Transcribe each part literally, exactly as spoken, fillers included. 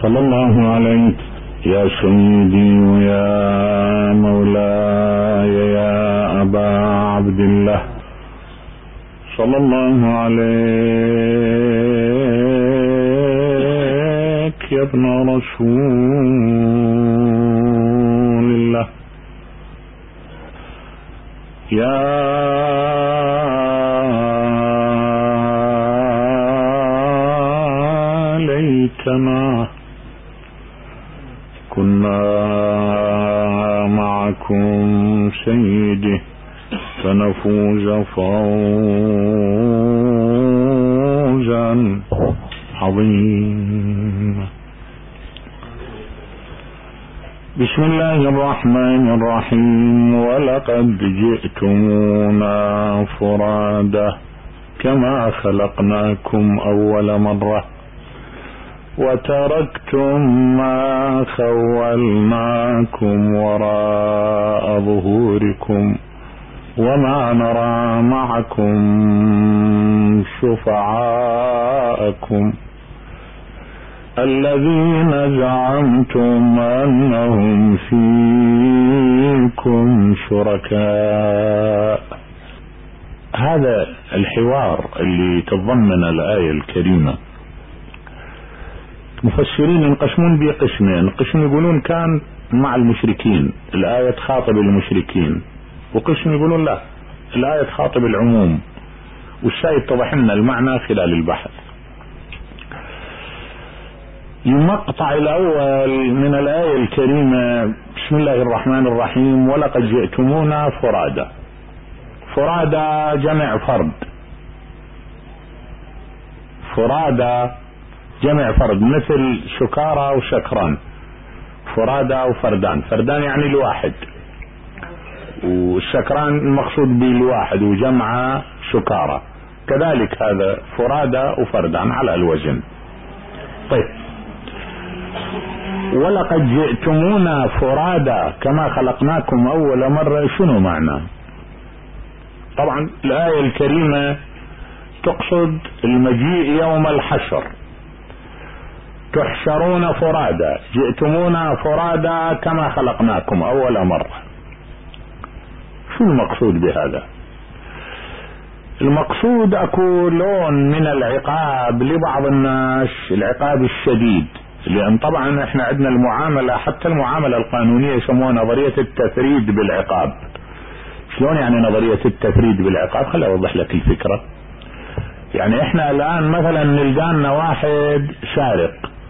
صلى الله عليك يا سيدي ويا مولاي يا أبا عبد الله، صلى الله عليك يا ابن رسول الله، يا ليتنا كنا معكم سيدي فنفوز فوزا عظيما. بسم الله الرحمن الرحيم. ولقد جئتمونا فرادا كما خلقناكم أول مرة وتركتم ما خولناكم وراء ظهوركم وما نرى معكم شفعاءكم الذين زعمتم أنهم فيكم شركاء. هذا الحوار اللي تضمن الآية الكريمة مفسرين ينقسمون به قسمين، قسم يقولون كان مع المشركين، الآية تخاطب المشركين، وقسم يقولون لا، الآية تخاطب العموم، والشيء يتضح لنا المعنى خلال البحث. المقطع الأول من الآية الكريمة بسم الله الرحمن الرحيم. ولقد جئتمونا فرادا. فرادا جمع فرد، فرادا جمع فرد مثل شكارى وشكران، فرادا وفردان، فردان يعني الواحد، والشكران المقصود به الواحد وجمع شكارى، كذلك هذا فرادا وفردان على الوزن. طيب، ولقد جئتمونا فرادا كما خلقناكم أول مرة، شنو معنى؟ طبعا الآية الكريمة تقصد المجيء يوم الحشر، تحشرون فرادا، جئتمونا فرادا كما خلقناكم أول مرة. شو المقصود بهذا؟ المقصود اكو لون من العقاب لبعض الناس، العقاب الشديد، لان طبعا احنا عندنا المعاملة، حتى المعاملة القانونية يسموها نظرية التفريد بالعقاب. شلون يعني نظرية التفريد بالعقاب؟ خلي اوضح لك الفكرة. يعني احنا الان مثلا نلقانا واحد سارق،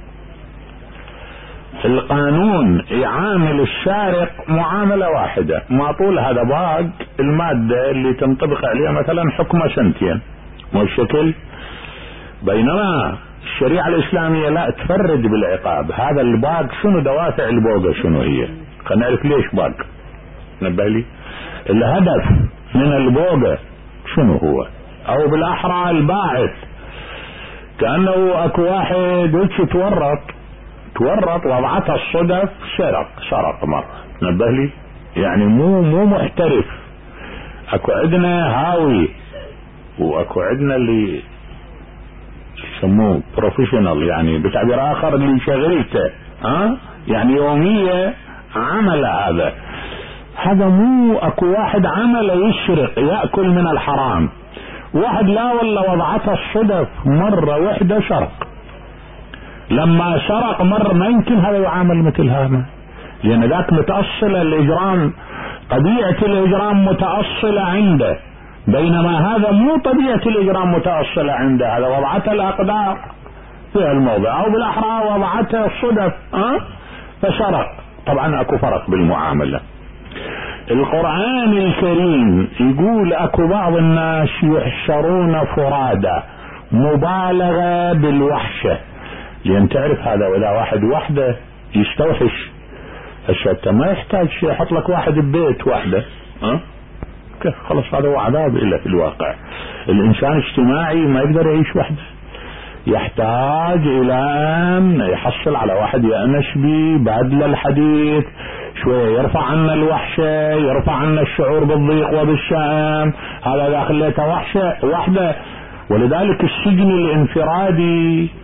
القانون يعامل السارق معاملة واحدة، ما طول هذا باق المادة اللي تنطبق عليها مثلا حكمة سنتين، مو الشكل. بينما الشريعة الإسلامية لا، تفرد بالعقاب. هذا الباق شنو دوافع البوقة؟ شنو هي؟ خلينا نعرف ليش باق. نبه لي الهدف من البوقة شنو هو، او بالاحرى الباعث. كأنه اكو واحد وش تورط تورط وضعتها الصدف، سرق سرق مرة، نبه لي، يعني مو مو محترف. اكو عندنا هاوي، واكو عندنا اللي يسموه بروفيشنال، يعني بتعبير اخر اللي شغلته ها، يعني يومية عمل. هذا هذا مو اكو واحد عمل يسرق يأكل من الحرام، واحد لا والله وضعتها الصدف مرة واحدة سرق. لما سرق مرة ما يمكن هذا يعامل مثل هذا، لان ذاك متأصل الاجرام، طبيعة الاجرام متأصلة عنده، بينما هذا مو طبيعة الاجرام متأصلة عنده، هذا وضعتها الاقدار في الموضع، او بالاحرى وضعتها الصدف ها فسرق. طبعا اكو فرق بالمعاملة. القرآن الكريم يقول اكو بعض الناس يحشرون فرادا، مبالغة بالوحشة، لان تعرف هذا ولا واحد وحده يستوحش الشتى، ما يحتاج شيء، يحط لك واحد ببيت وحده ها كيف، خلص هذا هو عذاب. الا في الواقع الانسان اجتماعي ما يقدر يعيش وحده، يحتاج الى ان يحصل على واحد يأنس به، بعد الحديث شوية يرفع عنا الوحشة، يرفع عنا الشعور بالضيق وبالشأم، هذا اذا خليته وحشة وحده. ولذلك السجن الانفرادي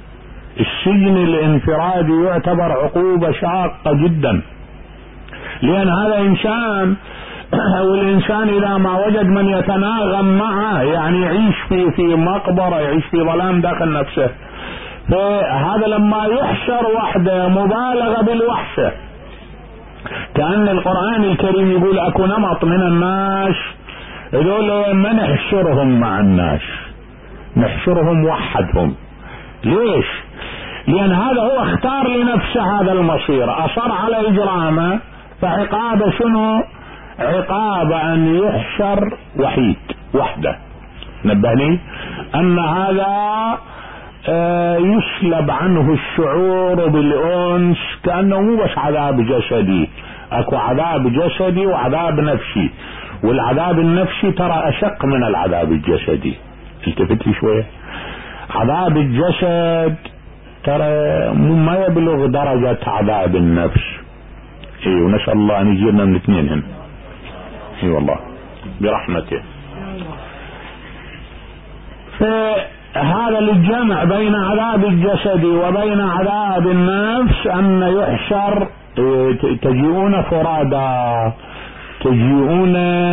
السجن الانفرادي يعتبر عقوبة شاقة جدا، لأن هذا إنسان، والإنسان إذا ما وجد من يتناغم معه يعني يعيش في في مقبرة، يعيش في ظلام داخل نفسه. فهذا لما يحشر وحده مبالغة بالوحشة، كأن القرآن الكريم يقول اكو نمط من الناس يقول ما نحشرهم مع الناس، نحشرهم وحدهم. ليش؟ لأن هذا هو اختار لنفسه هذا المصير، أصر على إجرامه، فعقابه شنو؟ عقاب أن يحشر وحيد وحده. نبهني أن هذا يسلب عنه الشعور بالأنس، كأنه مو بس عذاب جسدي، اكو عذاب جسدي وعذاب نفسي، والعذاب النفسي ترى أشق من العذاب الجسدي. التفتي شوية، عذاب الجسد ترى ما يبلغ درجة عذاب النفس. اي ونسأل الله ان يجيرنا من الاثنين هن. اي والله برحمته. فهذا الجمع بين عذاب الجسد وبين عذاب النفس، ان يحشر تجيئون فرادا، تجيئون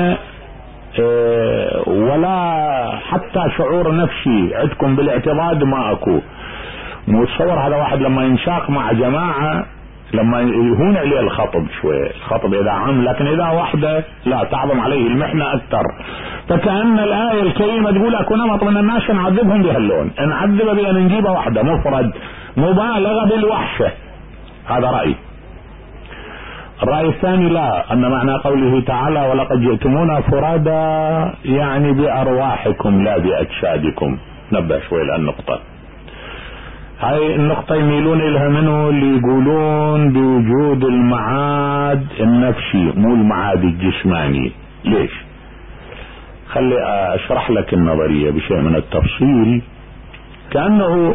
ولا حتى شعور نفسي عندكم بالاعتضاد ما اكو. متصور هذا واحد لما ينشاق مع جماعة لما يهون عليه الخطب شوي، الخطب اذا عام، لكن اذا وحده لا تعظم عليه المحنة اكثر. فكأن الآية الكريمة تقول اكو نمط من الناس نعذبهم بهاللون، نعذب بان نجيبه وحده مفرد، مبالغة بالوحشة. هذا رأي. الرأي الثاني لا، أن معنى قوله تعالى ولقد جئتمونا فرادا يعني بأرواحكم لا بأجسادكم. نبه شوي للنقطة هاي. النقطة يميلون إليها منه اللي يقولون بوجود المعاد النفسي مو المعاد الجسماني. ليش؟ خلي أشرح لك النظرية بشيء من التفصيل. كأنه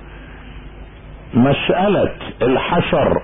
مسألة الحشر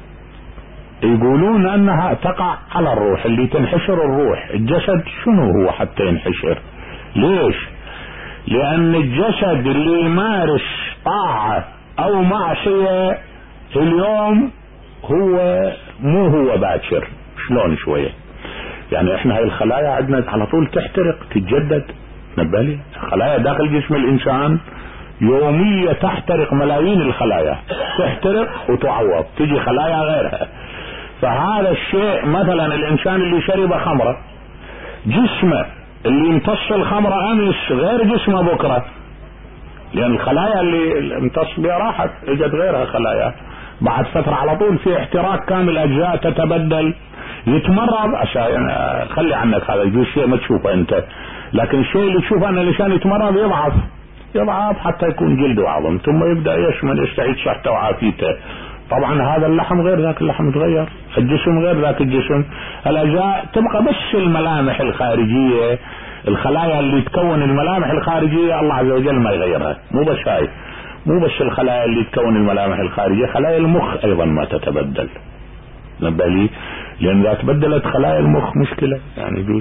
يقولون انها تقع على الروح، اللي تنحشر الروح. الجسد شنو هو حتى ينحشر؟ ليش؟ لان الجسد اللي يمارس طاعة او معصية اليوم هو مو هو باكر. شلون شوية؟ يعني احنا هاي الخلايا عندنا على طول تحترق تتجدد. نبالي خلايا داخل جسم الانسان يوميا تحترق، ملايين الخلايا تحترق وتعوض، تجي خلايا غيرها. فهذا الشيء مثلا الانسان اللي شرب خمرة، جسمه اللي امتص الخمرة امس غير جسمه بكرة، لان الخلايا اللي امتص بها راحت، اجت غيرها خلايا بعد فترة على طول في احتراق كامل، اجزاء تتبدل، يتمرض. عشان خلي عنك هذا الشيء ما تشوفه انت، لكن الشيء اللي تشوفه ان الانسان يتمرض يضعف يضعف حتى يكون جلده وعظم، ثم يبدأ يشمل يستعيد صحته وعافيته. طبعا هذا اللحم غير ذاك اللحم، تغير الجسم غير ذاك الجسم، الاجزاء تبقى بس الملامح الخارجية، الخلايا اللي تكون الملامح الخارجية الله عز وجل ما يغيرها. مو بس هاي، مو بس الخلايا اللي تكون الملامح الخارجية، خلايا المخ ايضا ما تتبدل. نبه لي، لان اذا تبدلت خلايا المخ مشكلة، يعني يجوز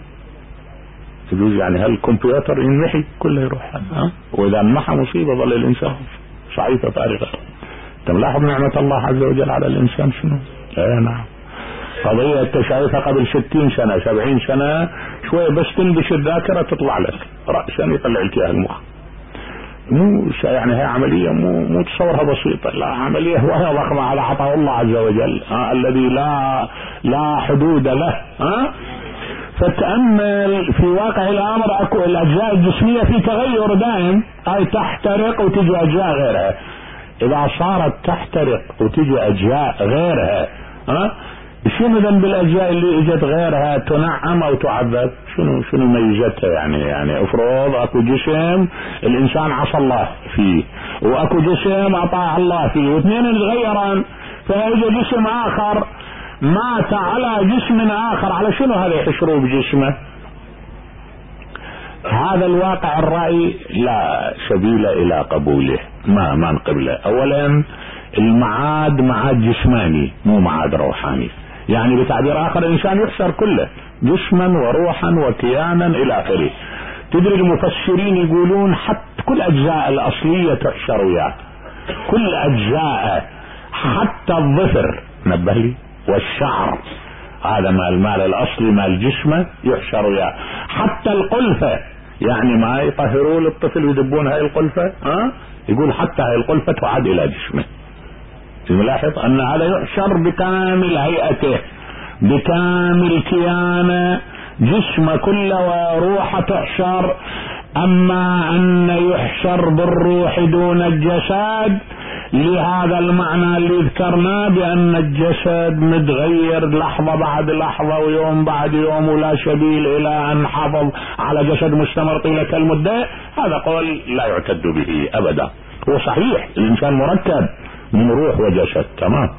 يجوز يعني هالكمبيوتر ينمحي كله يروح، ها؟ واذا انمحى مصيبة ظل الانسان صعيفة فارغة. تلاحظ نعمة الله عز وجل على الانسان شنو؟ ايه نعم. قضية تشايفها قبل ستين سنة سبعين سنة شوية بس تنبش الذاكرة تطلع لك رأسا يطلع لك اياها المخ. مو يعني هي عملية مو مو تصورها بسيطة، لا عملية وهي ضخمة على عطاء الله عز وجل، ها؟ الذي لا لا حدود له. ها؟ فتأمل في واقع الامر، اكو الاجزاء الجسمية في تغير دائم، هاي تحترق وتجي اجزاء غيرها. اذا صارت تحترق وتجي اجزاء غيرها، ها شنو ذنب الاجزاء اللي اجت غيرها تنعم او تعذب؟ شنو شنو ميزتها؟ يعني يعني افرض اكو جسم الانسان عصى الله فيه، واكو جسم اطاع الله فيه، واثنين تغيران، فاجى جسم اخر مات على جسم اخر، على شنو هذا يحشروه بجسمه؟ هذا الواقع الرأي لا سبيل الى قبوله، ما ما نقبله. اولا المعاد معاد جسماني مو معاد روحاني، يعني بتعبير اخر الانسان يحشر كله جسما وروحا وكيانا الى اخره. تدري المفسرين يقولون حتى كل اجزاء الاصلية تحشر وياه، كل اجزاء حتى الظفر نبه لي والشعر، هذا مال مال الاصلي مال جسمه يحشر يا حتى القلفة، يعني ما يطهروا للطفل ويدبون هاي القلفة، ها يقول حتى هاي القلفة تعاد الى جسمه. تلاحظ ان هذا يحشر بكامل هيئته بكامل كيانه، جسمه كله وروحه تحشر. اما ان يحشر بالروح دون الجسد لهذا المعنى اللي ذكرناه بان الجسد متغير لحظة بعد لحظة ويوم بعد يوم ولا سبيل الى ان حافظ على جسد مستمر طيلة المدة، هذا قول لا يعتد به ابدا. هو صحيح الانسان مركب من روح وجسد تمام،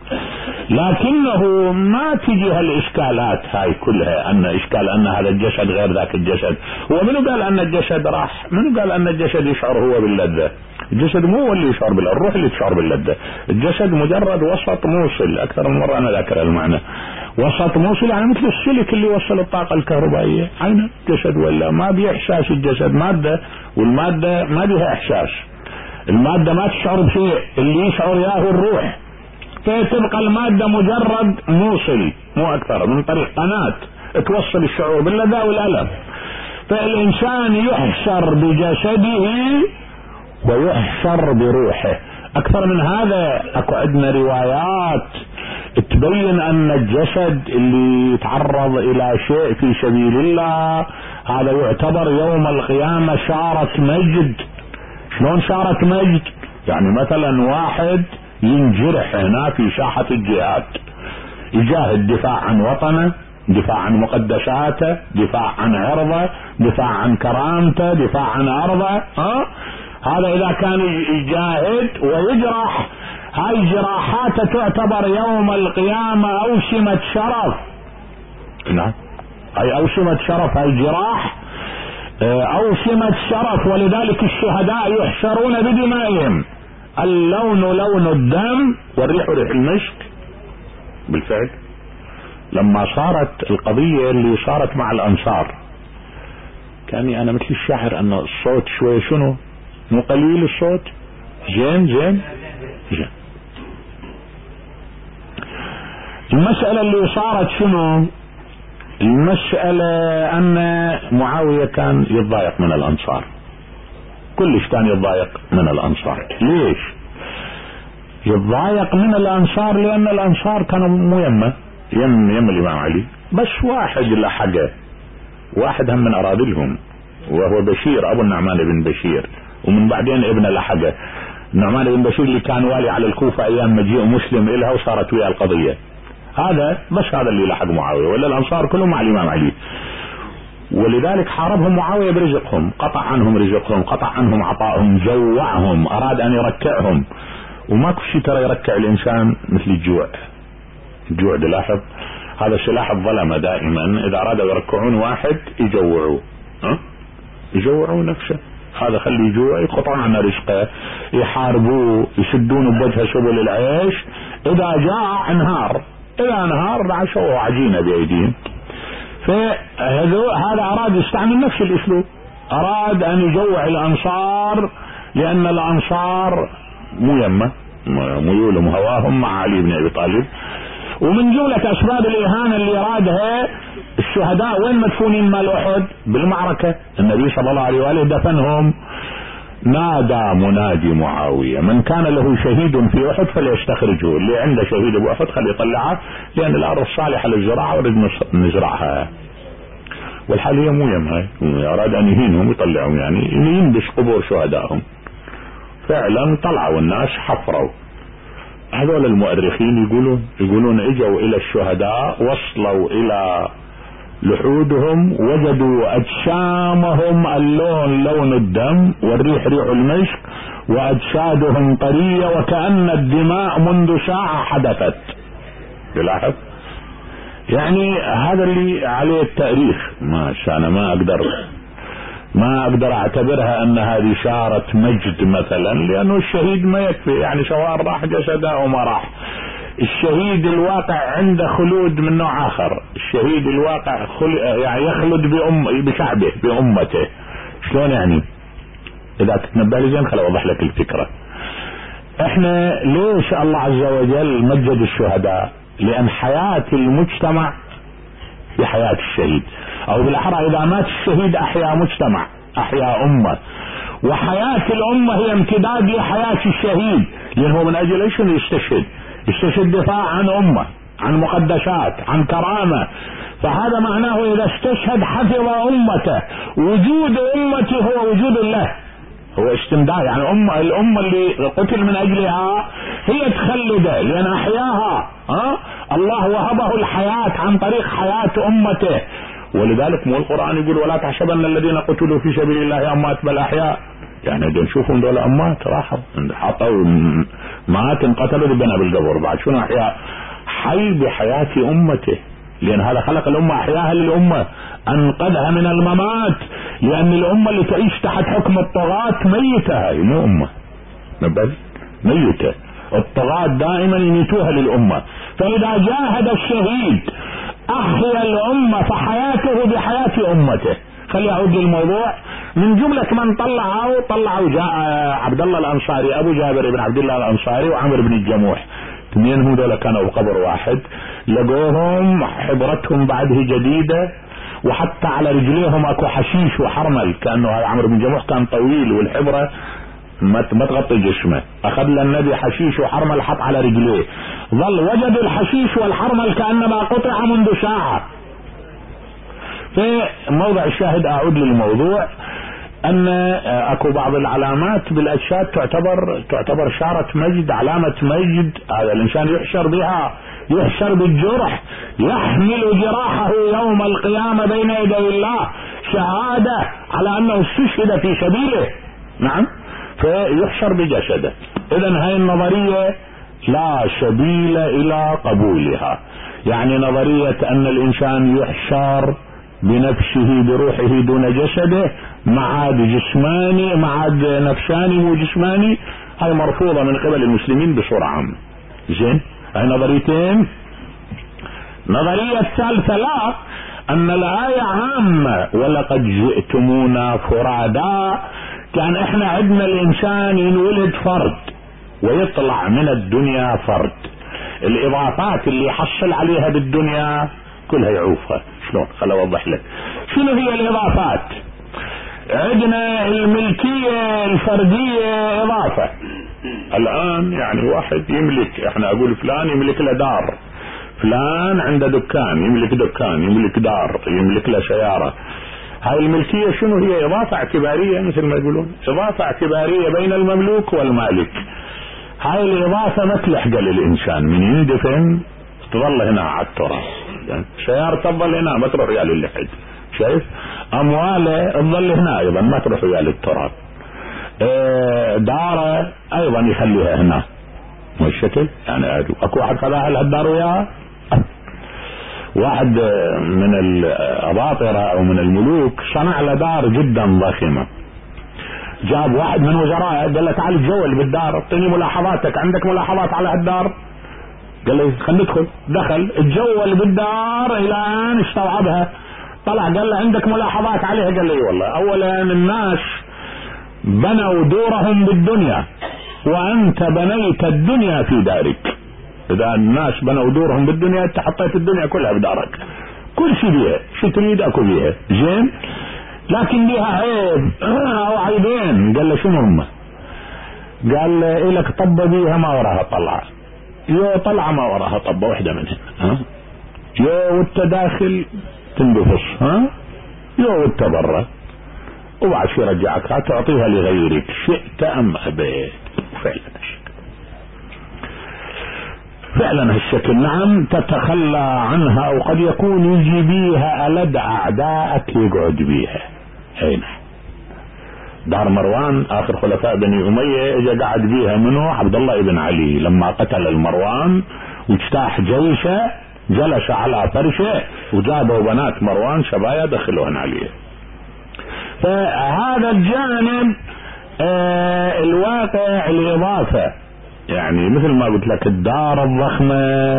لكنه ما تجي هالاشكالات هاي كلها، ان اشكال ان هذا الجسد غير ذاك الجسد. ومنو قال ان الجسد راح؟ منو قال ان الجسد يشعر هو باللذة؟ الجسد مو هو اللي يشعر باللذة، الروح اللي تشعر باللذة. الجسد مجرد وسط موصل، اكثر من مرة انا ذاكر المعنى، وسط موصل يعني مثل السلك اللي يوصل الطاقة الكهربائية. عين الجسد ولا ما بيه احساس، الجسد مادة والمادة ما بيها احساس، المادة ما تشعر بشيء، اللي يشعر ياه الروح. فتبقى المادة مجرد موصل مو اكثر، من طريق قناة توصل الشعور باللذة والألم. فالانسان يحشر بجسده ويحشر بروحه. اكثر من هذا اكو عندنا روايات تبين ان الجسد اللي يتعرض الى شيء في سبيل الله هذا يعتبر يوم القيامة شارة مجد. شلون شارة مجد؟ يعني مثلا واحد ينجرح هنا في ساحة الجهاد، يجاهد دفاع عن وطنه، دفاع عن مقدساته، دفاع عن عرضه، دفاع عن كرامته، دفاع عن ارضه. ها هذا اذا كان يجاهد ويجرح، هاي جراحاته تعتبر يوم القيامة اوشمة شرف. نعم هاي اوشمة شرف، هاي جراح اوشمة شرف. ولذلك الشهداء يحشرون بدمائهم، اللون لون الدم والريح ريح المسك. بالفعل لما صارت القضية اللي صارت مع الانصار، كاني انا مثل الشاعر ان الصوت شوية شنو مو قليل الصوت، زين زين زين. المسألة اللي صارت شنو؟ المسألة ان معاوية كان يتضايق من الانصار، كلش كان يتضايق من الانصار. ليش يتضايق من الانصار؟ لان الانصار كانوا مو يمه يم يم الامام علي، بس واحد لحقه، واحد هم من اراذلهم وهو بشير ابو النعمان بن بشير، ومن بعدين ابن لحقه النعمان بن بشير اللي كان والي على الكوفة ايام مجيء مسلم الها وصارت ويا القضية. هذا بس هذا اللي لحق معاوية، ولا الانصار كلهم مع الامام علي. ولذلك حاربهم معاوية برزقهم، قطع عنهم رزقهم، قطع عنهم عطائهم، جوعهم، اراد ان يركعهم. وماكو شيء ترى يركع الانسان مثل الجوع. الجوع ده لاحظ هذا سلاح الظلمة دائما، اذا ارادوا يركعون واحد يجوعوه، ها يجوعوا نفسه، هذا خليه يجوع، يقطعون عنه رزقه، يحاربوه، يسدون بوجهه سبل العيش. اذا جاع انهار، اذا انهار رعشوا عجينة بايديهم. فهذا اراد يستعمل نفس الاسلوب، اراد ان يجوع الانصار، لان الانصار مو يمه ميولهم هواهم مع علي بن ابي طالب. ومن جملة اسباب الاهانة اللي ارادها الشهداء وين مدفونين مال احد؟ بالمعركة، النبي صلى الله عليه وآله دفنهم. نادى منادي معاوية من كان له شهيد في احد فليستخرجه، اللي عنده شهيد ابو احد خليه يطلعه، لان الارض صالحة للزراعة ورد نزرعها. والحال هي مو يمها، اراد ان يهينهم يطلعهم، يعني ينبش قبور شهدائهم. فعلا طلعوا الناس حفروا. هذول المؤرخين يقولون يقولون اجوا الى الشهداء، وصلوا الى لحودهم، وجدوا اجسامهم اللون لون الدم والريح ريح المسك، واجسادهم طرية وكأن الدماء منذ ساعة حدثت. تلاحظ يعني هذا اللي عليه التاريخ. ما انا ما اقدر ما اقدر اعتبرها ان هذه شارة مجد مثلا، لانه الشهيد ما يكفي، يعني سواء راح جسده او ما راح. الشهيد الواقع عنده خلود من نوع اخر، الشهيد الواقع خل... يعني يخلد بأم... بشعبه بأمته. شلون يعني؟ اذا تتنبه لي زين خل اوضح لك الفكرة. احنا ليش الله عز وجل مجد الشهداء؟ لان حياة المجتمع في حياة الشهيد، او بالاحرى اذا مات الشهيد احيا مجتمع، احيا امة، وحياة الامة هي امتداد لحياة الشهيد، لانه من اجل ايش يستشهد؟ يستشهد دفاع عن امة، عن مقدسات، عن كرامة. فهذا معناه اذا استشهد حفظ امته، وجود امته هو وجود له، هو استمداد، يعني أمة الأمة اللي قتل من أجلها هي تخلده لأن أحياها، ها؟ الله وهبه الحياة عن طريق حياة أمته. ولذلك مو القرآن يقول ولا تحسبن الذين قتلوا في سبيل الله أموات بل أحياء، يعني دول نشوفهم دول أموات راحوا حطوا مات انقتلوا ربنا بالقبر، بعد شنو أحياء؟ حي بحياة أمته، لأن هذا خلق الأمة أحياها للأمة، أنقذها من الممات، لأن الأمة اللي تعيش تحت حكم الطغاة ميتة، هاي مو أمة بس ميتة، الطغاة دائما يميتوها للأمة. فإذا جاهد الشهيد أحيا الأمة فحياته بحياة أمته. خلي أعود للموضوع من جملة من طلعوا طلعوا جاء عبد الله الأنصاري، أبو جابر بن عبد الله الأنصاري وعمر بن الجموح، اثنين هم دول كانوا بقبر واحد، لقوهم حبرتهم بعده جديدة، وحتى على رجليهم اكو حشيش وحرمل، كانه هذا عمرو بن جموح كان طويل والحبرة ما تغطي جسمه، اخذ للنبي حشيش وحرمل حط على رجليه، ظل وجدوا الحشيش والحرمل كأنما قطع منذ ساعة. في موضع الشاهد اعود للموضوع ان اكو بعض العلامات بالاجساد تعتبر تعتبر شارة مجد، علامة مجد، هذا الانسان يحشر بها، يحشر بالجرح، يحمل جراحه يوم القيامة بين يدي الله شهادة على انه استشهد في سبيله، نعم، فيحشر بجسده. اذا هاي النظرية لا سبيل الى قبولها، يعني نظرية ان الانسان يحشر بنفسه بروحه دون جسده، معاد جسماني معاد نفساني وجسماني، هاي مرفوضة من قبل المسلمين بصورة عامة. زين، هاي نظريتين. نظرية الثالثة لا، ان الآية عامة ولقد جئتمونا فرادا، كان احنا عندنا الانسان ينولد فرد ويطلع من الدنيا فرد، الاضافات اللي يحصل عليها بالدنيا كلها يعوفها. شلون؟ خل اوضح لك شنو هي الاضافات. عندنا الملكية الفردية اضافة، الان يعني واحد يملك، احنا اقول فلان يملك له دار، فلان عنده دكان يملك دكان، يملك دار، يملك له سيارة. هاي الملكية شنو هي؟ اضافة اعتبارية، مثل ما يقولون اضافة اعتبارية بين المملوك والمالك. هاي الاضافة ما تلحق للانسان، من يندفن تظل هنا على التراب، يعني سيارة تظل هنا ما تروح ويا اللحد، شايف؟ امواله تظل هنا ايضا ما تروح ويا للتراب، اه داره ايضا يخليها هنا، والشكل يعني اكو واحد خلاها لهالدار وياها. واحد من الاباطرة او من الملوك صنع له دار جدا ضخمة، جاب واحد من وزرائه قال له تعال تجول بالدار، اعطيني ملاحظاتك، عندك ملاحظات على هالدار؟ قال له خلينا ندخل. دخل اتجول بالدار الى ان استوعبها، طلع قال له عندك ملاحظات عليها؟ قال له والله اولا الناس بنوا دورهم بالدنيا وانت بنيت الدنيا في دارك. اذا الناس بنوا دورهم بالدنيا انت حطيت الدنيا كلها بدارك، كل شيء بيها، شو تريد اكو بيها. زين، لكن بيها عيب او عيبين. قال له شنو هم؟ قال له الك طبه بيها ما وراها طلعه، يو طلعه ما وراها طبه واحده منها، ها يو وانت داخل تنقفص، ها يو وانت برا، وبعد شي رجعك تعطيها لغيرك شئت ام ابيت. فعلا فعلا هالشكل، نعم، تتخلى عنها، او قد يكون يجي بيها ألد اعدائك يقعد بيها. هنا دار مروان اخر خلفاء بني امية اجا قعد بيها منه عبد الله بن علي، لما قتل المروان واجتاح جيشه جلس على فرشه وجابوا بنات مروان شبايا دخلوهن عليه. فهذا الجانب آه الواقع الاضافة، يعني مثل ما قلت لك الدار الضخمة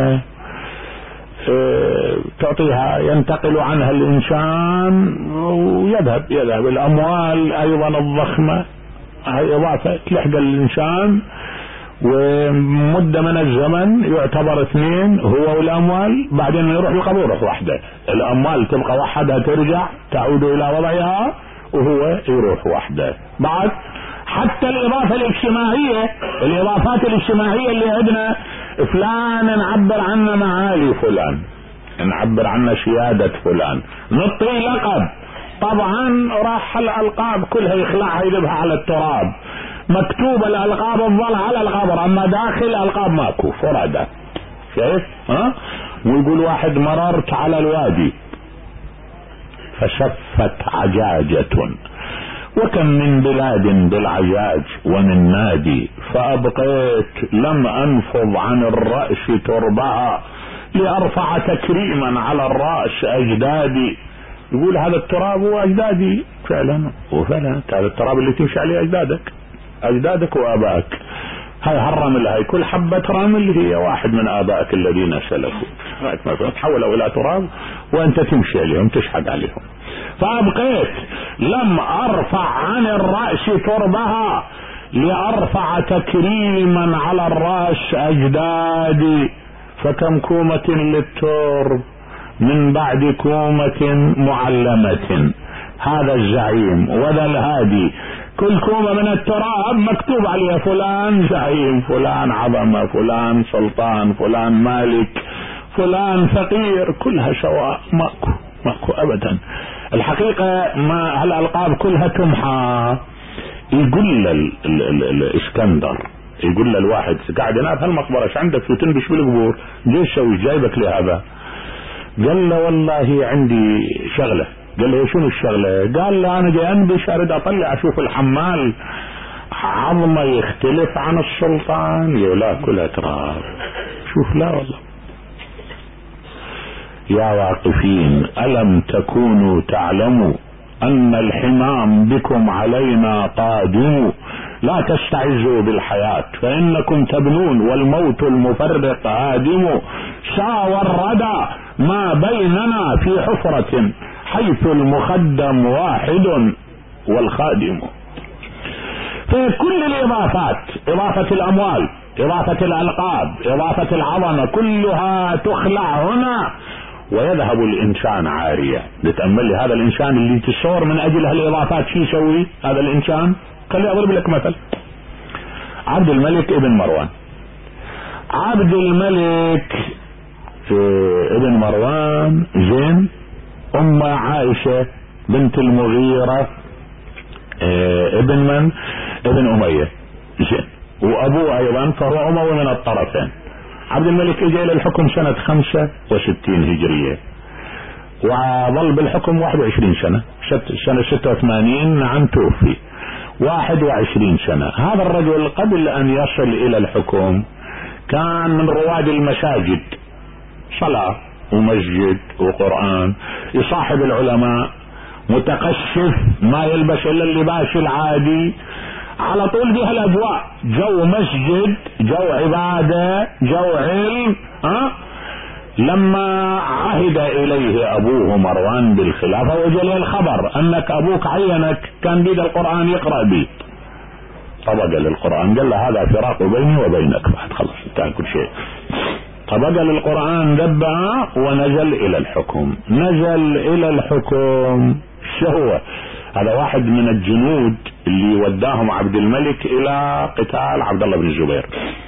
اه تعطيها ينتقل عنها الانسان ويذهب يذهب الاموال ايضا الضخمة، هاي اضافة تلحق الانسان ومدة من الزمن يعتبر اثنين، هو والاموال، بعدين يروح القبر يروح وحده، الاموال تبقى وحدها ترجع تعود الى وضعها وهو يروح وحده. بعد حتى الاضافة الاجتماعية، الاضافات الاجتماعية اللي عندنا، فلان نعبر عنه معالي فلان، نعبر عنه سيادة فلان، نعطي لقب، طبعا راح الالقاب كلها يخلعها يذبها على التراب، مكتوب الالقاب تظل على القبر، اما داخل الالقاب ماكو فرادة. شايف ها؟ ويقول واحد مررت على الوادي فشفت عجاجة، وكم من بلاد بالعجاج ومن نادي، فابقيت لم انفض عن الرأس تربها لارفع تكريما على الرأس اجدادي. يقول هذا التراب هو اجدادي فعلا، وفعلا هذا التراب اللي تمشي عليه اجدادك، اجدادك وابائك. هاي هالرمل، هاي كل حبة رمل هي واحد من ابائك الذين سلفوا، تحولوا الى تراب وانت تمشي عليهم تشحق عليهم. فابقيت لم ارفع عن الرأس تربها لارفع تكريما على الرأس اجدادي، فكم كومة للترب من بعد كومة معلمة، هذا الزعيم وذا الهادي، كل كومة من التراب مكتوب عليها فلان زعيم، فلان عظمة، فلان سلطان، فلان مالك، فلان فقير، كلها سواء، ماكو ماكو ابدا. الحقيقة ما هالالقاب كلها تمحى. يقول الاسكندر، يقول للواحد قاعد هناك هالمقبرة ايش عندك في تنبش بالقبور، ليش سوي جايبك لهذا؟ قال له والله عندي شغلة. قال له شنو الشغلة؟ قال له انا جاي انبش اريد اطلع اشوف الحمال عظمه يختلف عن السلطان، يلا كلها تراب. شوف لا والله. يا واقفين ألم تكونوا تعلموا أن الحمام بكم علينا قادم، لا تستعزوا بالحياة فإنكم تبنون والموت المفرق هادم، ساوى الردى ما بيننا في حفرة حيث المخدم واحد والخادم. في كل الإضافات، إضافة الأموال، إضافة الألقاب، إضافة العظمة، كلها تخلع هنا ويذهب الإنسان عارية. لتأمل هذا الإنسان اللي تصور من أجل هالإضافات شو يسوي هذا الإنسان. خلي أضرب لك مثل. عبد الملك ابن مروان، عبد الملك ابن مروان زين، أم عائشة بنت المغيرة ابن من ابن أمية زين، وأبوه أيضا فهو أموي من الطرفين. عبد الملك اجى الى الحكم سنة خمسة وستين هجرية وظل بالحكم واحد وعشرين سنة، سنة ستة وثمانين نعم توفي، واحد وعشرين سنة. هذا الرجل قبل ان يصل الى الحكم كان من رواد المساجد، صلاة ومسجد وقرآن، يصاحب العلماء، متقشف ما يلبس الا اللباس العادي، على طول بها الاجواء، جو مسجد، جو عبادة، جو علم. ها لما عهد اليه ابوه مروان بالخلافة وجاء الخبر انك ابوك عينك كان بيد القرآن يقرأ بي، طبق للقرآن قال له هذا فراق بيني وبينك، بعد خلص انتهى كل شيء. طبق للقرآن ذبها ونزل الى الحكم. نزل الى الحكم شو هو؟ هذا واحد من الجنود اللي وداهم عبد الملك الى قتال عبد الله بن الزبير.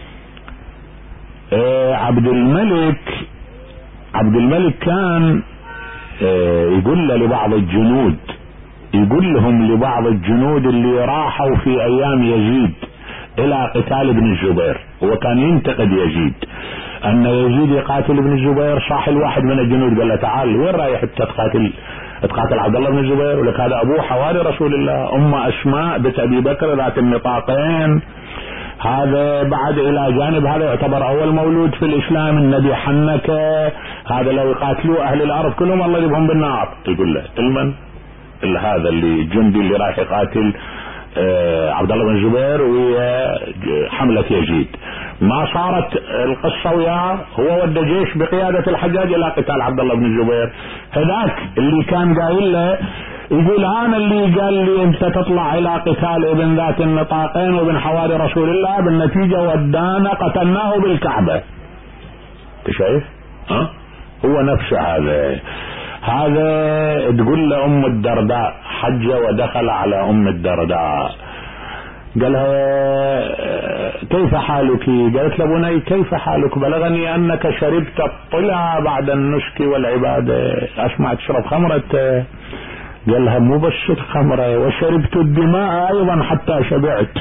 آه عبد الملك عبد الملك كان آه يقول لبعض الجنود، يقول لهم لبعض الجنود اللي راحوا في ايام يزيد الى قتال ابن الزبير، هو كان ينتقد يزيد ان يزيد يقاتل ابن الزبير، صاح الواحد من الجنود قال له تعال وين رايح تقاتل تقاتل عبد الله بن الزبير؟ ولك هذا ابوه حواري رسول الله، ام اسماء بنت ابي بكر ذات النطاقين، هذا بعد الى جانب هذا يعتبر اول مولود في الاسلام، النبي حنكه، هذا لو يقاتلوه اهل الارض كلهم الله يجيبهم بالنار. يقول له المن الا هذا اللي الجندي اللي راح يقاتل آه عبد الله بن الزبير وحملة يزيد. ما صارت القصة وياه، هو ودى جيش بقيادة الحجاج الى قتال عبد الله بن الزبير. هذاك اللي كان قايل له يقول انا اللي قال لي انت تطلع الى قتال ابن ذات النطاقين وابن حواري رسول الله، بالنتيجة ودانا قتلناه بالكعبة. انت شايف؟ ها؟ هو نفسه هذا هذا تقول له ام الدرداء حج ودخل على ام الدرداء قالها كيف حالك؟ قالت له بني كيف حالك؟ بلغني انك شربت الطلع بعد النسك والعبادة، اسمع تشرب خمرة. قال لها مو بس الخمرة وشربت الدماء ايضا حتى شبعت.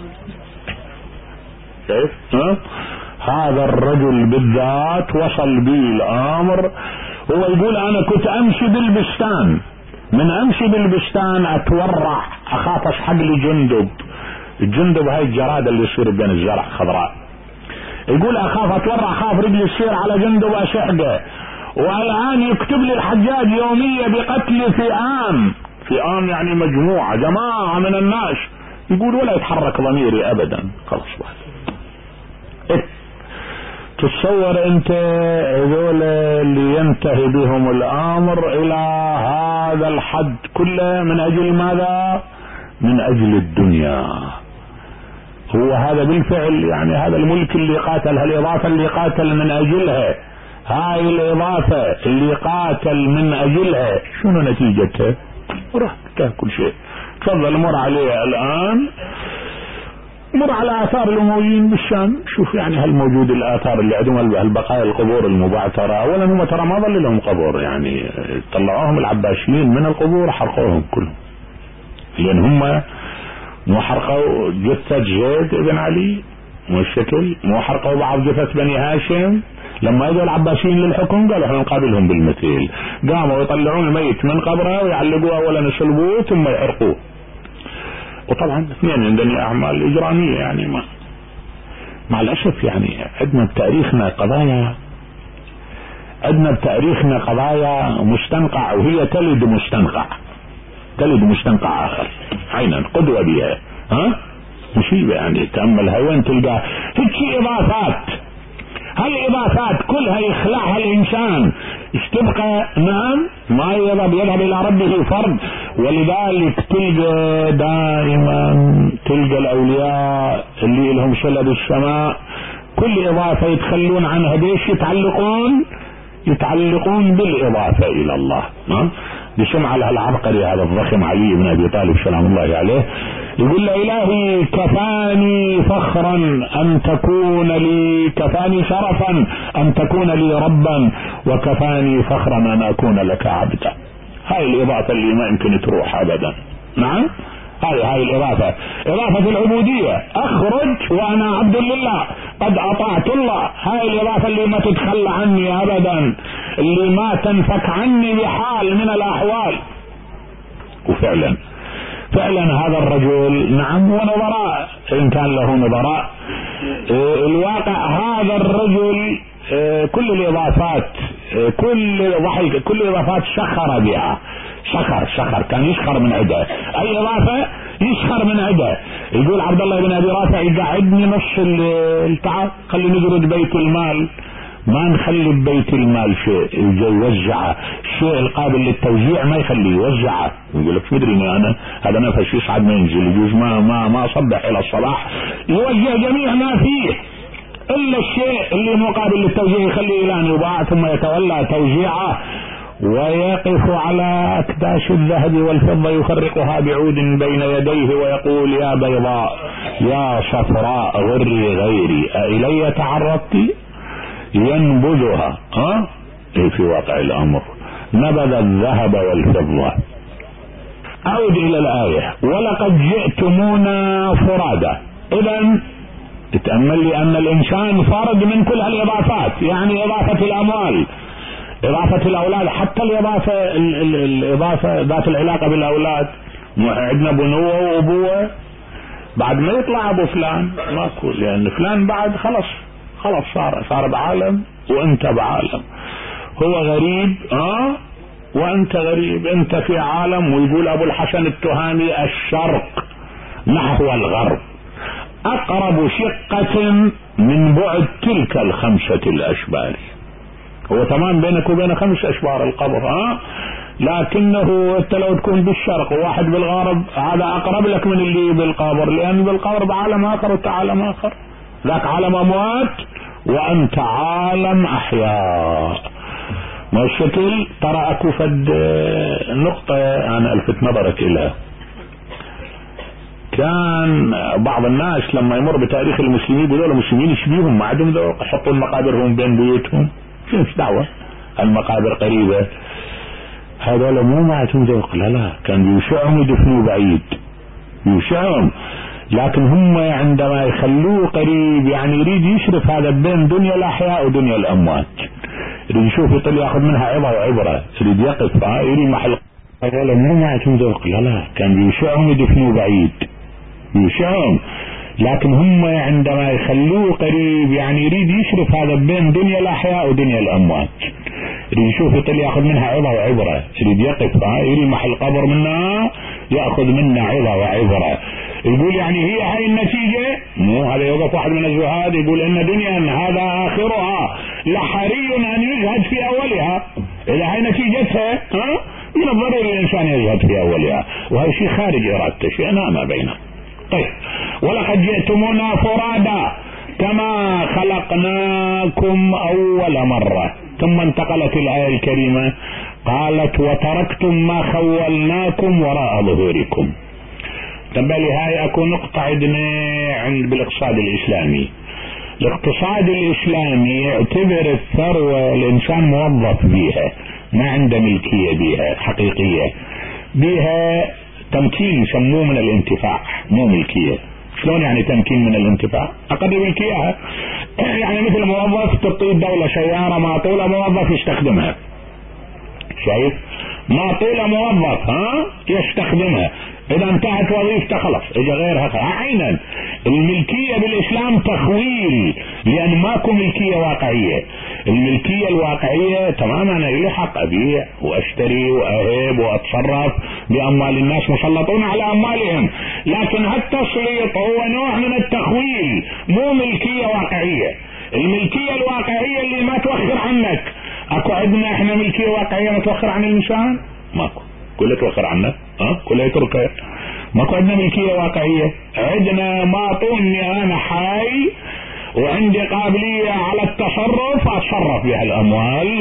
كيف؟ ها؟ هذا الرجل بالذات وصل بي الامر. هو يقول انا كنت امشي بالبستان، من امشي بالبستان اتورع اخاف اشحق لي جندب. الجندب هاي الجرادة اللي يصير بين الزرع خضراء. يقول اخاف اتورع، خاف رجلي تصير على جندب اشحقه. والان يكتب لي الحجاج يومية بقتل فئام، فئام يعني مجموعة جماعة من الناس. يقول ولا يتحرك ضميري ابدا. خلاص بعد إيه؟ تتصور انت هذول اللي ينتهي بهم الامر الى هذا الحد كله من اجل ماذا؟ من اجل الدنيا. هو هذا بالفعل يعني هذا الملك اللي قاتل، هالاضافة اللي قاتل من اجلها، هاي الاضافة اللي قاتل من اجلها شنو نتيجتها؟ راح كل شيء. تفضل مر عليها الان، مر على اثار الامويين بالشام، شوف يعني هل موجود الاثار اللي عندهم البقايا القبور المبعثرة. اولا هم ترى ما ظل لهم قبور، يعني طلعوهم العباسيين من القبور حرقوهم كلهم، لان هم مو حرقوا جثة زيد بن علي مو الشكل، مو حرقوا بعض جثث بني هاشم. لما اجوا العباسيين للحكم قالوا احنا نقابلهم بالمثيل، قاموا يطلعون الميت من قبره ويعلقوه اولا يصلبوه ثم يحرقوه. وطبعا اثنين عندنا اعمال اجرامية يعني ما مع الاسف يعني عندنا بتاريخنا قضايا، عندنا بتاريخنا قضايا مستنقع وهي تلد مستنقع، تلد مستنقع اخر عينا قدوة بها. ها مصيبة يعني تأملها وين تلقى هيك اضافات، هالاضافات كلها يخلعها الانسان ايش تبقى؟ نعم ما يذهب يذهب الى ربه فرد. ولذلك تلقى دائما تلقى الاولياء اللي لهم صلة بالسماء كل اضافة يتخلون عنها بيش يتعلقون يتعلقون بالاضافة الى الله. ها بسمع لها العبقري هذا الضخم علي بن ابي طالب سلام الله عليه يقول له الهي كفاني فخرا ان تكون لي، كفاني شرفا ان تكون لي ربا، وكفاني فخرا ان اكون لك عبدا. هاي الاضافة اللي ما يمكن تروح ابدا. نعم هاي هاي الاضافة، اضافة العبودية، اخرج وانا عبد لله قد اطعت الله. هاي الاضافة اللي ما تتخلى عني ابدا، اللي ما تنفك عني بحال من الاحوال. وفعلا فعلا هذا الرجل نعم ونظراء ان كان له نظراء. اه الواقع هذا الرجل اه كل الاضافات اه كل ضحك كل الاضافات شخر بها، شخر شخر كان يشخر من عده، اي اضافة يشخر من عده. يقول عبد الله بن ابي رافع يقعدني نص التعب خلي نجرد بيت المال، ما نخلي ببيت المال شيء يجي يوزعه، الشيء القابل للتوزيع ما يخليه يوزعه. يقول لك مدري اني انا هذا نفس يصعد ما ينزل، يجوز ما ما ما اصبح الى الصباح، يوزع جميع ما فيه الا الشيء اللي مقابل للتوزيع يخليه الى ان يباع ثم يتولى توزيعه. ويقف على اكداش الذهب والفضة يفرقها بعود بين يديه ويقول يا بيضاء يا صفراء غري غيري أإلي تعرضت؟ ينبذها. ها إيه في واقع الامر نبذ الذهب والفضة. اعود الى الاية ولقد جئتمونا فرادا. اذا اتأمل لي ان الانسان فرد من كل هالاضافات، يعني اضافة الاموال، اضافة الاولاد، حتى الاضافة الاضافة ذات العلاقة بالاولاد. عندنا بنوة وابوة، بعد ما يطلع ابو فلان ماكو، لان فلان بعد خلص خلاص صار صار بعالم وانت بعالم، هو غريب اه وانت غريب، انت في عالم. ويقول ابو الحسن التهامي الشرق نحو الغرب اقرب شقة من بعد تلك الخمسة الاشبار. هو تمام بينك وبين خمس اشبار القبر ها لكنه انت لو تكون بالشرق وواحد بالغرب هذا اقرب لك من اللي بالقبر، لان بالقبر بعالم اخر وانت عالم اخر، ذاك عالم اموات وانت عالم احياء. ما الشكل؟ ترى اكو فد نقطة انا الفت نظرك الها. كان بعض الناس لما يمر بتاريخ المسلمين يقولوا المسلمين يشبيهم، ما عندهم ذوق، يحطوا مقابرهم بين بيوتهم، شو مش دعوة، المقابر قريبة، هذول مو ما عندهم ذوق. لا لا، كان يوشعهم يدفنوا بعيد، يوشعهم، لكن هم عندما يخلوه قريب يعني يريد يشرف هذا بين دنيا الاحياء ودنيا الاموات، يريد يشوف يطل ياخذ منها عظة وعبرة، يريد يقف يريد محل. هذول مو ما عندهم ذوق. لا لا، كان يوشعهم يدفنوا بعيد، يوشعهم، لكن هم عندما يخلوه قريب يعني يريد يشرف هذا بين دنيا الاحياء ودنيا الاموات، يريد يشوف يطل ياخذ منها عظة وعبرة، يريد يقف يريد محل قبر منها ياخذ منها عظة وعبرة. يقول يعني هي هاي النتيجة، مو هذا يوقف واحد من الزهاد يقول ان دنيا هذا اخرها لحري ان يزهد في اولها، اذا هاي نتيجتها ها من الضروري الانسان يزهد في اولها، وهذا شيء خارج ارادته، شيء ما بينه. طيب، ولقد جئتمونا فرادا كما خلقناكم اول مرة. ثم انتقلت الآية الكريمة قالت وتركتم ما خولناكم وراء ظهوركم. تنبالي هاي اكو نقطة عندنا عند بالاقتصاد الاسلامي. الاقتصاد الاسلامي يعتبر الثروة الانسان موظف بيها، ما عنده ملكية بيها حقيقية، بيها تمكين يسموه من الانتفاع، مو ملكية. شلون يعني تمكين من الانتفاع؟ اقل ملكيها يعني مثل موظف تعطيه الدولة سيارة معطولة موظف يستخدمها، شايف؟ معطولة موظف ها يستخدمها، اذا انتهت وظيفته خلاص اجى غيرها. عينا الملكية بالاسلام تخويل، لان ماكو ملكية واقعية. الملكية الواقعية تماما انا لي حق ابيع واشتري واهب واتصرف باموال الناس، مسلطون على اموالهم، لكن هالتسليط هو نوع من التخويل، مو ملكية واقعية. الملكية الواقعية اللي ما توخر عنك. اكو عندنا احنا ملكية واقعية ما توخر عن الانسان؟ ماكو، كله توخر عنك، ها كله يتركه. ماكو عندنا ملكية واقعية. عندنا ما طولني انا حي وعندي قابلية على التصرف، اتصرف بها الاموال،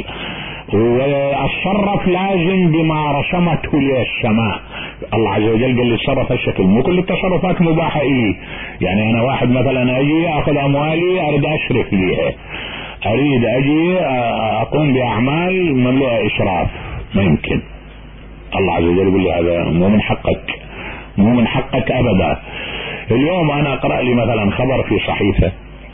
واتصرف لازم بما رسمته لي السماء. الله عز وجل قال لي تصرف هالشكل، مو كل التصرفات مباحة الي. يعني انا واحد مثلا اجي اخذ اموالي اريد اشرف ليها، اريد اجي اقوم باعمال مملوءة اسراف، ما يمكن. الله عز وجل يقول لي هذا مو من حقك، مو من حقك ابدا. اليوم انا اقرأ لي مثلا خبر في صحيفة،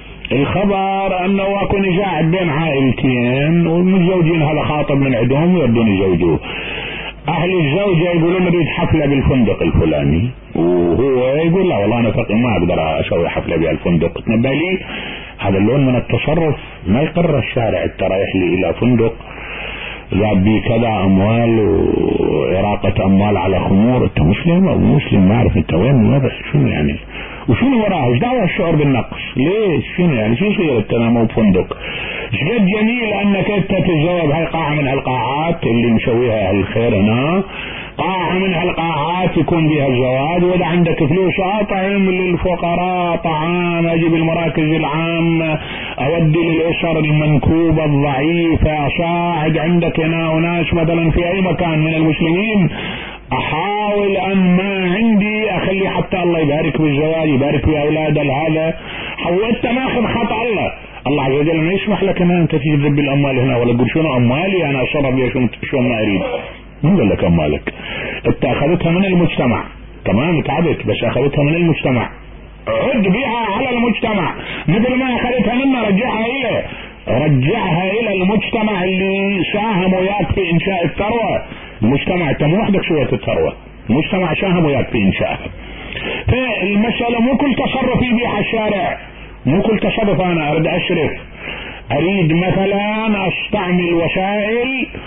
الخبر انه اكو نزاع بين عائلتين والمتزوجين، هذا خاطب من عندهم يردون يزوجوه. اهل الزوجة يقولون نريد حفلة بالفندق الفلاني، وهو يقول لا والله انا فقط ما اقدر اسوي حفلة بالفندق. تنبالي هذا اللون من التصرف ما يقرر الشارع. انت رايح لي الى فندق ذاب بي كذا اموال واراقة اموال على خمور، انت مسلم او مسلم؟ ما اعرف انت وين ماذا شنو يعني، وشنو وراه؟ ايش دعوه الشعور بالنقص؟ ليش؟ شنو يعني؟ شو يصير انت مو بفندق؟ شقد جميل انك انت تتزوج. هاي قاعة من هالقاعات اللي مسويها اهل الخير هنا، قاعة من هالقاعات يكون بها الزواج، واذا عندك فلوس اطعم للفقراء طعام، اجيب المراكز العامة، اودي للاسر المنكوبة الضعيفة، اساعد. عندك هنا ناس مثلا في اي مكان من المسلمين، احاول ان ما عندي اخلي حتى الله يبارك بالزواج، يبارك باولاد هذا. حولت ماخذ خطأ الله. الله عز وجل ما يسمح لك ان انت تجي تذب الاموال هنا، ولا تقول شنو اموالي انا اصرف بها شلون ما اريد. من قال لك اموالك؟ انت اخذتها من المجتمع، تمام تعبت، بس اخذتها من المجتمع، عد بها على المجتمع مثل ما اخذتها منا، رجعها اليه، رجعها الى المجتمع اللي ساهم وياك في انشاء الثروة. المجتمع انت مو وحدك سويت الثروة، المجتمع ساهم وياك في انشائها. فالمسألة مو كل تصرف يبيع الشارع، مو كل تصرف انا اريد اشرف، اريد مثلا استعمل وسائل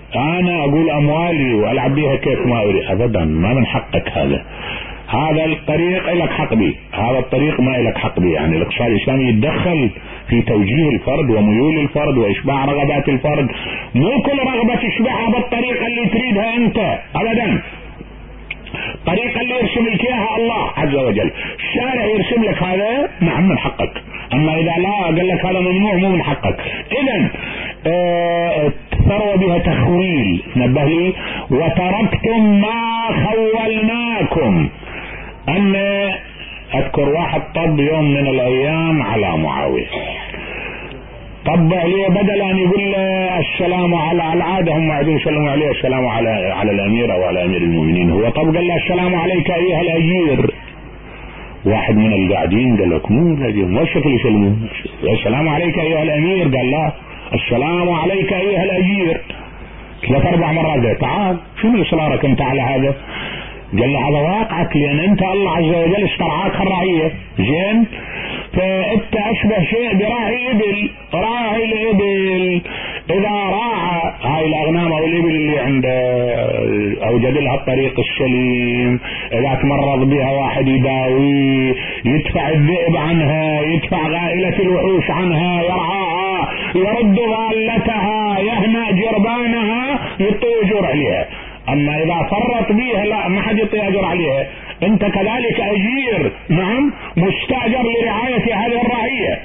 انا اقول اموالي والعب بيها كيف ما اريد، ابدا ما من حقك هذا. هذا الطريق لك حق به، هذا الطريق ما لك حق به. يعني الاقتصاد الاسلامي يتدخل في توجيه الفرد وميول الفرد واشباع رغبات الفرد، مو كل رغبة تشبعها بالطريقة اللي تريدها انت ابدا، الطريقة اللي يرسم لك اياها الله عز وجل. الشارع يرسم لك هذا نعم من حقك، اما اذا لا قال لك هذا ممنوع مو من حقك. اذا اه ثروة بها تخويل، نبه لي وتركتم ما خولناكم. ان اذكر واحد طب يوم من الايام على معاوية، طب عليه بدل ان يقول السلام على العاده هم قاعدين يسلموا عليه السلام على على الامير او على امير المؤمنين، هو طب قال له السلام عليك ايها الاجير. واحد من القاعدين قال لك مو الاجير ما الشكل يسلموا السلام عليك ايها الامير، قال لا السلام عليك ايها الاجير ثلاث اربع مرات. قال تعال شنو اصرارك انت على هذا؟ قال له هذا واقعك لان انت الله عز وجل استرعاك الرعيه زين، فانت اشبه شيء براعي ابل. راعي الابل اذا راعى هاي الاغنام او الابل اللي عنده اوجد لها الطريق السليم، اذا تمرض بها واحد يداوي، يدفع الذئب عنها، يدفع غائلة الوحوش عنها، يرعاها، يرد ضالتها، يهنأ جربانها، يعطي اجور عليها. اما اذا فرط بيها لا ما حد يعطي اجر عليها. انت كذلك اجير نعم مستاجر لرعاية هذه الرعية،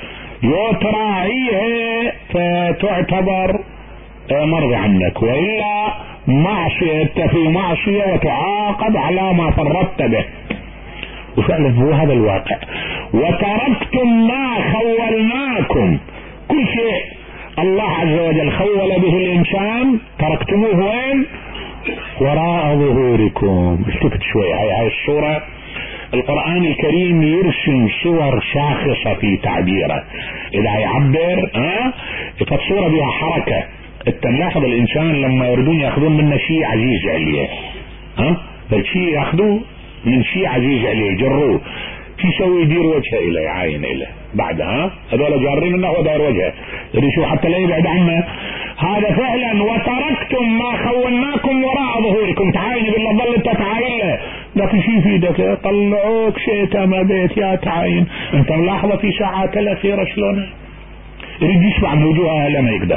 يتراعيها فتعتبر مرضي عنك، والا معصية في معصية وتعاقب على ما فرطت به. وفعلا هو هذا الواقع. وتركتم ما خولناكم، كل شيء الله عز وجل خول به الانسان تركتموه وين؟ وراء ظهوركم. التفت شوي، هاي هاي الصورة القرآن الكريم يرسم صور شاخصة في تعبيره، اذا يعبر ها فالصورة بها حركة. تلاحظ الانسان لما يردون ياخذون منه شيء عزيز عليه، ها فالشيء ياخذوه من شيء عزيز عليه يجروه، في يسوي يدير وجهه اليه يعاين اليه بعدها، هذول جارين منه هو داير وجهه يريشوا حتى لا يبعد عنه. هذا فعلا وتركتم ما خولناكم وراء ظهوركم. تعاين بالله ظل انت تعاين له، لكن شي في ايدك طلعوك شيء ما بيت يا تعاين. انت ملاحظة في ساعات الاخيرة شلون يريد يشبع من وجوه اهله ما يقدر،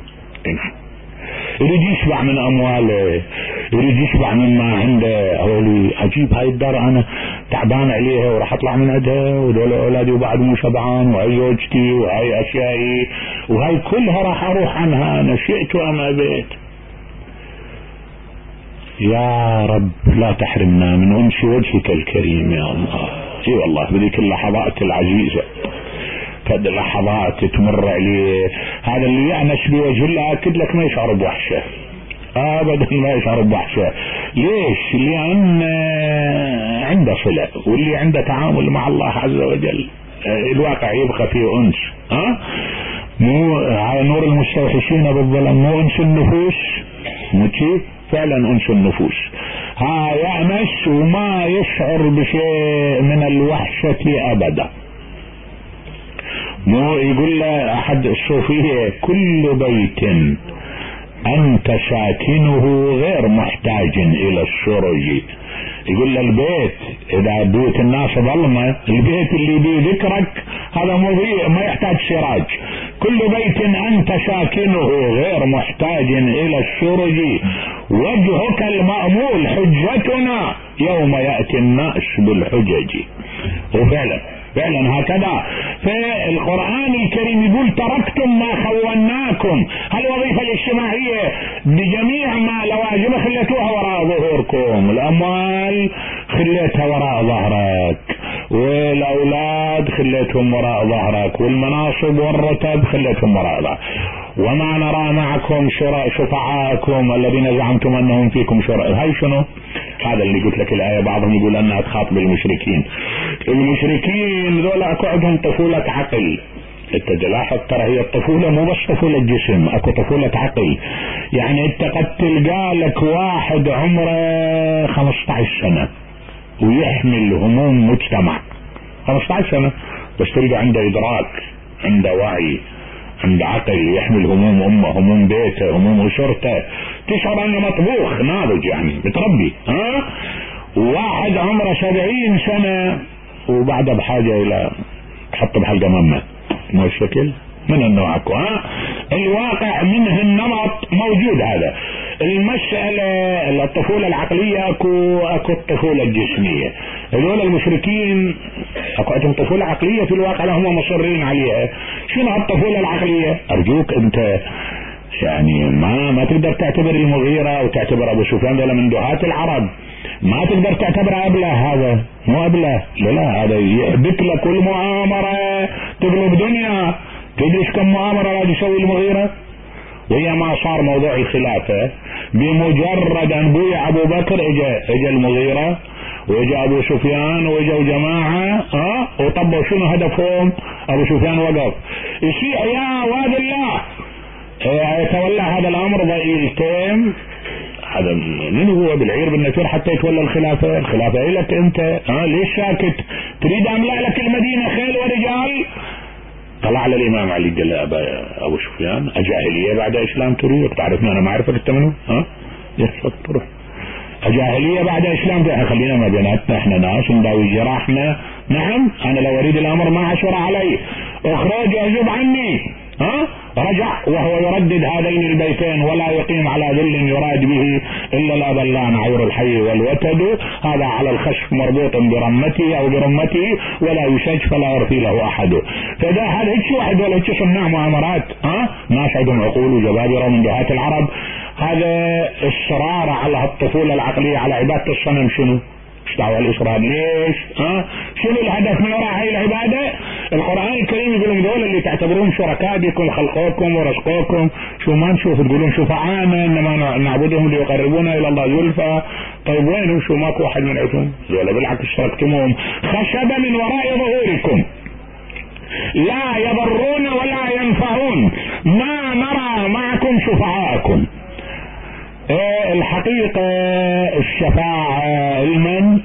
يريد يشبع من امواله، يريد يشبع مما عنده. اولي عجيب هاي الدار انا تعبان عليها وراح اطلع من عندها، ودول اولادي وبعد مو شبعان، وهي زوجتي وهي اشيائي وهاي كلها راح اروح عنها انا شئت ام ابيت. يا رب لا تحرمنا من انس وجهك الكريم يا الله. اي والله بذيك اللحظات العزيزة، كد اللحظات تمر عليه هذا اللي يأنس بوجه الله اكد لك ما يشعر بوحشة ابدا، ما يشعر بوحشة. ليش؟ لان عنده صلة، واللي عنده تعامل مع الله عز وجل الواقع يبقى فيه انس. ها مو على نور المستوحشين بالظلم، مو انس النفوس، مو كيف فعلا انس النفوس. ها يأنس وما يشعر بشيء من الوحشة ابدا. مو يقول له احد الصوفية كل بيت انت ساكنه غير محتاج الى السرج. يقول له البيت اذا بيوت الناس ظلمة، البيت اللي بيه ذكرك هذا مضيء ما يحتاج سراج. كل بيت انت ساكنه غير محتاج الى السرج، وجهك المأمول حجتنا يوم يأتي الناس بالحجج. وفعلا فعلا هكذا. فالقرآن الكريم يقول تركتم ما خولناكم. الوظيفة الاجتماعية بجميع ما لوازم خليتوها وراء ظهوركم، الاموال خليتها وراء ظهرك، والاولاد خليتهم وراء ظهرك، والمناصب والرتب خليتهم وراء ظهرك. وما نرى معكم شفعاءكم الذين زعمتم انهم فيكم شرعاء. هاي شنو؟ هذا اللي قلت لك الآية بعضهم يقول انها تخاطب المشركين. المشركين ذولا اكو عندهم طفولة عقل. انت تلاحظ ترى هي الطفولة مو بس طفولة جسم، اكو طفولة عقل. يعني انت قد تلقى لك واحد عمره خمسة عشر سنة ويحمل هموم مجتمع، خمسة عشر سنة بس تلقى عنده ادراك، عنده وعي، عنده عقل، يحمل هموم امه، هموم بيته، هموم اسرته. تشعر انه مطبوخ ناضج يعني متربي. ها واحد عمره سبعين سنة وبعده بحاجة الى تحط بحلقة مامة، مو الشكل من النوع اكو. ها الواقع منه النمط موجود. هذا المسألة الطفولة العقلية اكو اكو الطفولة الجسمية. هذول المشركين اكو عندهم طفولة عقلية في الواقع هم مصرين عليها. شنو الطفولة العقلية؟ ارجوك انت يعني ما ما تقدر تعتبر المغيرة وتعتبر ابو سفيان دول من دهات العرب، ما تقدر تعتبر ابله. هذا مو ابله، لا لا، هذا يحبك لك كل مؤامرة تقلب دنيا. تدري كم مؤامرة لا يسوي المغيرة؟ وهي ما صار موضوع الخلافة بمجرد ان بويا ابو بكر اجا اجا المغيرة واجا ابو سفيان واجا جماعة ها وطبوا شنو هدفهم؟ ابو سفيان وقف يشيع يا واد الله يتولى هذا الامر ضئيل تام. هذا من هو بالعير بالنفير حتى يتولى الخلافة؟ الخلافة لك انت. ها ليش ساكت؟ تريد املأ لك المدينة خيل ورجال؟ طلع على الامام علي قال له ابو سفيان اجاهلية بعد اسلام تريد؟ تعرفني انا ما اعرفك انت منو؟ ها يسطر اجاهلية بعد اسلام؟ خلينا ما بيناتنا احنا ناس نداوي جراحنا. نعم انا لو اريد الامر ما عشر علي اخرج اجب عني. ها رجع وهو يردد هذين البيتين ولا يقيم على ذل يراد به الا الابلان عير الحي والوتد. هذا على الخشف مربوط برمته او برمته ولا يشج فلا يرثي له احد. فده هذا هيك واحد ولا هيك صناع مؤامرات. ها ناس عندهم عقول وجبابره من جهات العرب. هذا اصرار على الطفوله العقليه على عباده الصنم. شنو ايش دعوه الاصرار؟ ليش؟ ها شنو الهدف من وراء هاي العباده؟ القران الكريم يقول دول اللي تعتبرون شركاء بكم خلقوكم ورزقوكم شو ما نشوف تقولون شفعاءنا انما نعبدهم ليقربونا الى الله زلفى. طيب وين شو ماكو واحد من عندهم؟ ولا بالعكس شركتموهم خشب من وراء ظهوركم لا يضرون ولا ينفعون ما نرى معكم شفعاءكم. ايه الحقيقة الشفاعة علما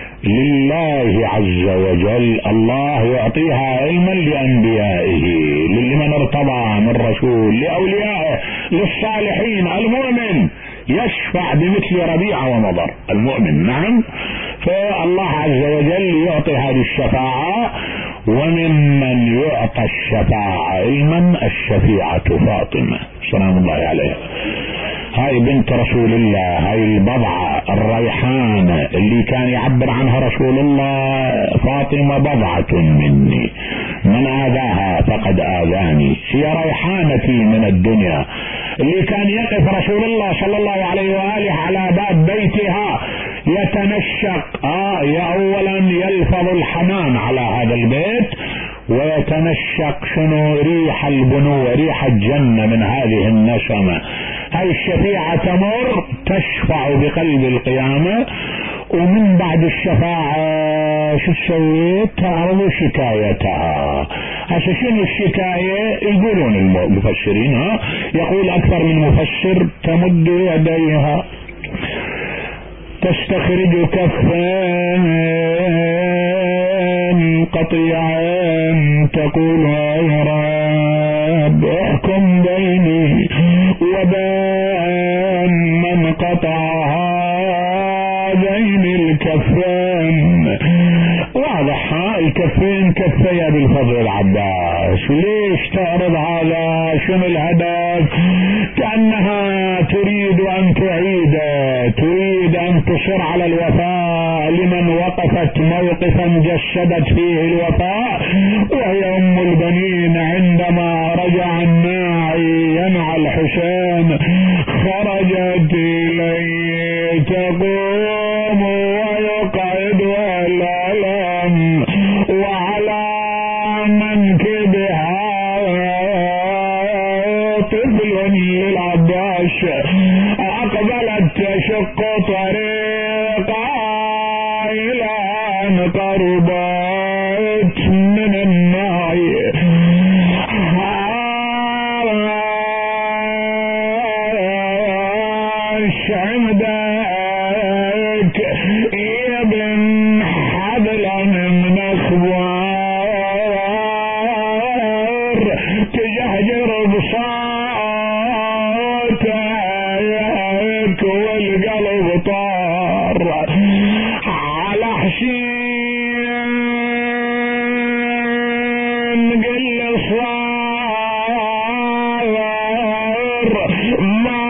لله عز وجل، الله يعطيها علما لأنبيائه لمن ارتضى من رسول لأوليائه للصالحين. المؤمن يشفع بمثل ربيعة ومضر المؤمن. نعم فالله عز وجل يعطي هذه الشفاعة. وممن يعطى الشفاعة علما الشفيعة فاطمة سلام الله عليها. هاي بنت رسول الله، هاي البضعة الريحانة اللي كان يعبر عنها رسول الله فاطمة بضعة مني من آذاها فقد آذاني، هي ريحانتي من الدنيا. اللي كان يقف رسول الله صلى الله عليه وآله على باب بيتها يتنشق آه يا اولا يلفظ الحمام على هذا البيت ويتنشق شنو ريح البنوة ريح الجنة من هذه النسمة. هاي الشفيعة تمر تشفع بقلب القيامة. ومن بعد الشفاعة شو سويت؟ تعرض شكايتها. هسه شنو الشكاية؟ يقولون المفسرين ها يقول اكثر من مفسر تمد يديها تستخرج كفان قطيعان تقول يا رب احكم بيني وبين من قطع هذين الكفان. واضح الكفين كفيا بالفضل العباس. ليش تعرض هذا؟ شنو الهدف؟ كأنها تريد ان تعيد تريد ان تصر على الوفاء لمن وقفت موقفا جسدت فيه الوفاء وهي ام البنين. عندما رجع الناعي ينعى الحسين خرجت اليه تقوم ويقعدها الألم وعلى منكبها طفل للعباس. اقبلت تشق طريقا الى ان قربت من الناي. عندك يا ابن حبل من اخبار تجهجر بصوت يا الفطار على حسين قل صار ما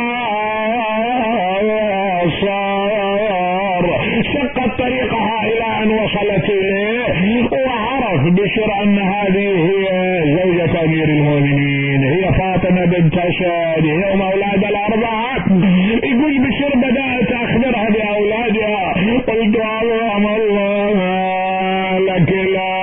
صار. شقت طريقها الى ان وصلت اليه وعرف بشر ان هذه هي زوجة امير المؤمنين، هي فاطمة بنت اسد، هي ام اولاد الاربعة. يقول بشر بدأت اخبرها باولادها، قلت اللهم الله لك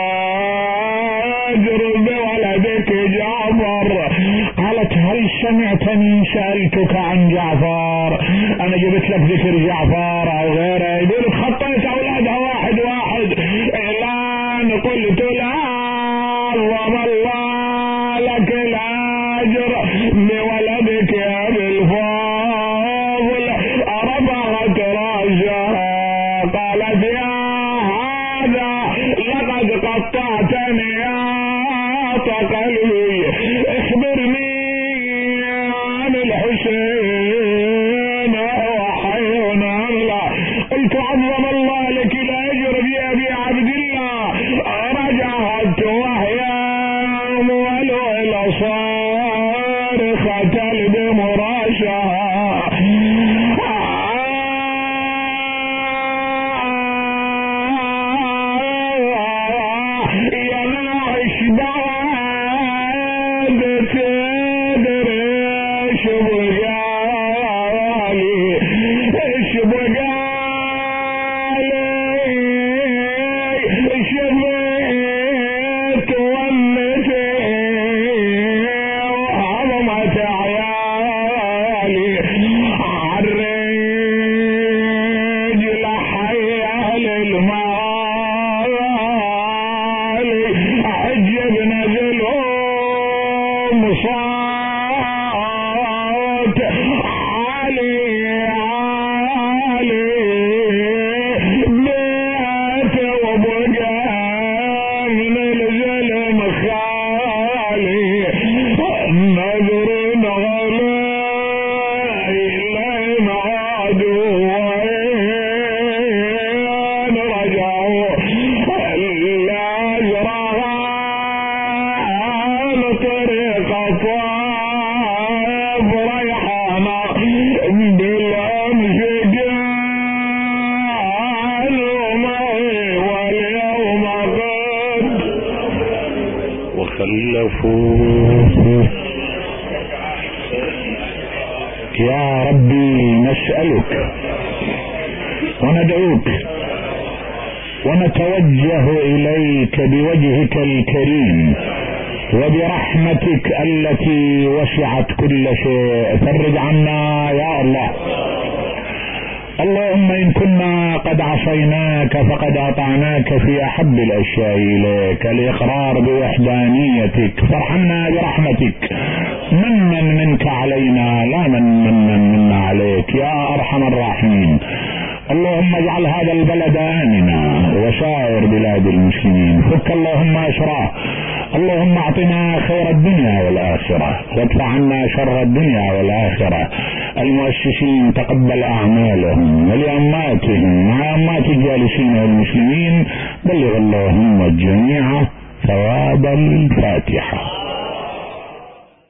الاجر بولدك جعفر. قالت هل سمعتني سألتك عن جعفر؟ انا جبت لك ذكر جعفر او غيره. يقول خطيت اولادها واحد واحد اعلان، قلت لا اللهم الله لك الاجر بولدك يا بالفضل. رفعت راسها قالت يا هذا لقد قطعتني يا قلبي، اخبرني عن الحسين وحينا الله. قلت عظم الله لك الاجر بأبي عبد الله. رجعت وهي مولولة صارخة بمراشها يناعش بعد تدري شبقالي شبقالي شبيت ونتي وعظمت عيالي عالرجل حيال المعالي عجب نزلهم صوت عالي عالي بيت وبقى من الظلم خالي نظر نغلي إلين عدوين رجعوا الأجران طريق طائف ريحانة بالأمس قالوا معي واليوم قد وخلفوا. يا ربي نسألك وندعوك ونتوجه إليك بوجهك الكريم وبرحمتك التي وسعت كل شيء. فرج عنا يا الله. اللهم إن كنا قد عصيناك فقد أطعناك في أحب الأشياء إليك، الإقرار بوحدانيتك، فارحمنا برحمتك. منا منك علينا لا من منا منا عليك يا أرحم الراحمين. اللهم اجعل هذا البلد آمنا وسائر بلاد المسلمين. فك اللهم أسراه. اللهم اعطنا خير الدنيا والآخرة وادفع عنا شر الدنيا والآخرة. المؤسسين تقبل أعمالهم ولأماتهم مع أمات الجالسين والمسلمين. بلغ اللهم الجميع ثواب الفاتحة.